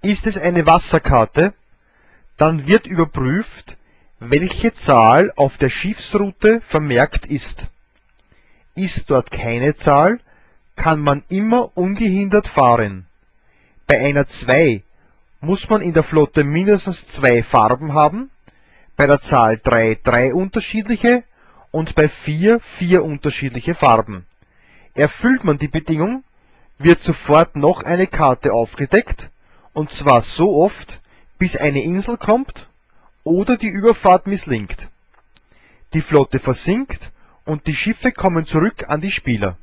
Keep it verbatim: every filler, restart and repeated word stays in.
Ist es eine Wasserkarte, dann wird überprüft, welche Zahl auf der Schiffsroute vermerkt ist. Ist dort keine Zahl, kann man immer ungehindert fahren. Bei einer zwei muss man in der Flotte mindestens zwei Farben haben, bei der Zahl drei drei unterschiedliche und bei vier vier unterschiedliche Farben. Erfüllt man die Bedingung, wird sofort noch eine Karte aufgedeckt, und zwar so oft, bis eine Insel kommt oder die Überfahrt misslingt. Die Flotte versinkt und die Schiffe kommen zurück an die Spieler.